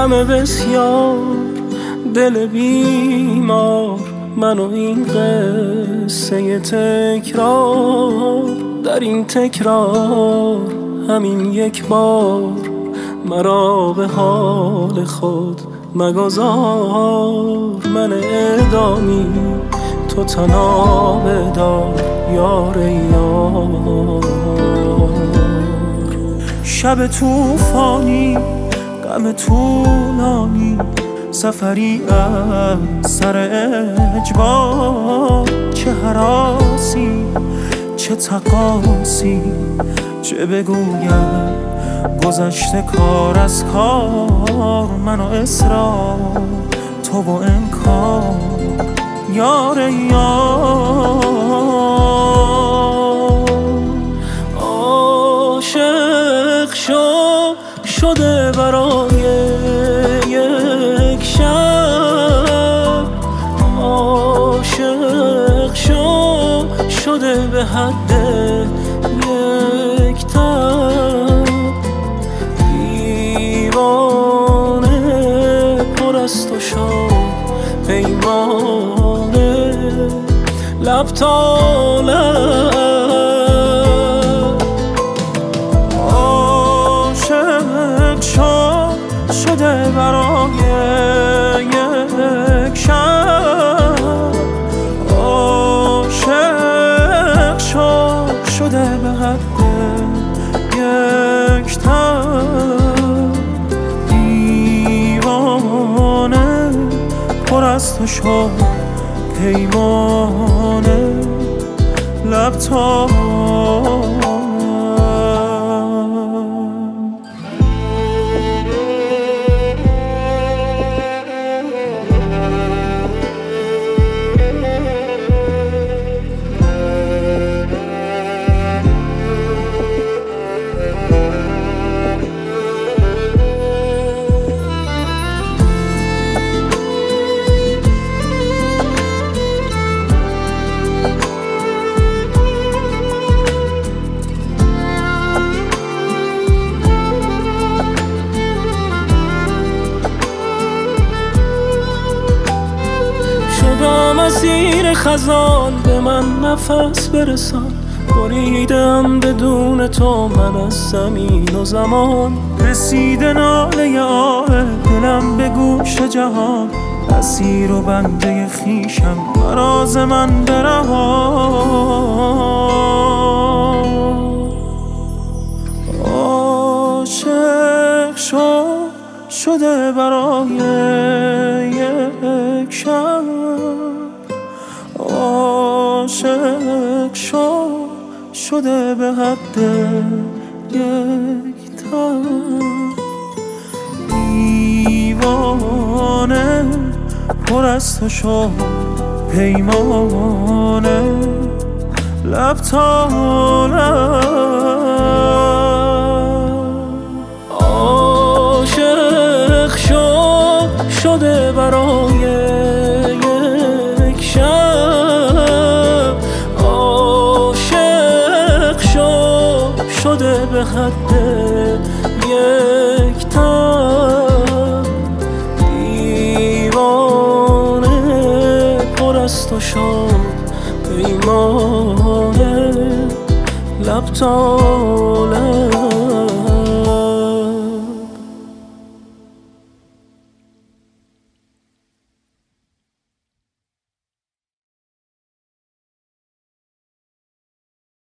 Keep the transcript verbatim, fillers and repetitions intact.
غم بسیار، دل بیمار، من و این قصه تکرار. در این تکرار همین یک بار مرا به حال خود مگذار. من اعدامی تو تنها بدار یار یار. شب توفانی، غم طولانی، سفری از سر اجبار. چه هراسی، چه تقاسی، چه بگویم گذشته کار از کار. من و اصرار، تو و انکار یار یار. عاشق شو شده برای یک شب، عاشق شو شده به حد یک تب. دیوانه پر از تو شد پیمانه، لب تا لب. عاشق شو شده برای یک شب، عاشق شو شده به حد یک تب. دیوانه پر از تو شد پیمانه، لب تا مسیر خزان به من نفس برسان. بریدم بدون تو من از زمین و زمان. رسیده ناله آه دلم به گوش جهان. اسیر و بنده خیشم مراز من برهان. عاشق شو شده برای یک شب، عاشق شو شده به حد یک تب. دیوانه پر از تو شد پیمانه، لب تا لب. عاشق شو شده برای یک شب، عاشق شو شده به حد یک تب. دیوانه پر از تو شد پیمانه، لب تا لب.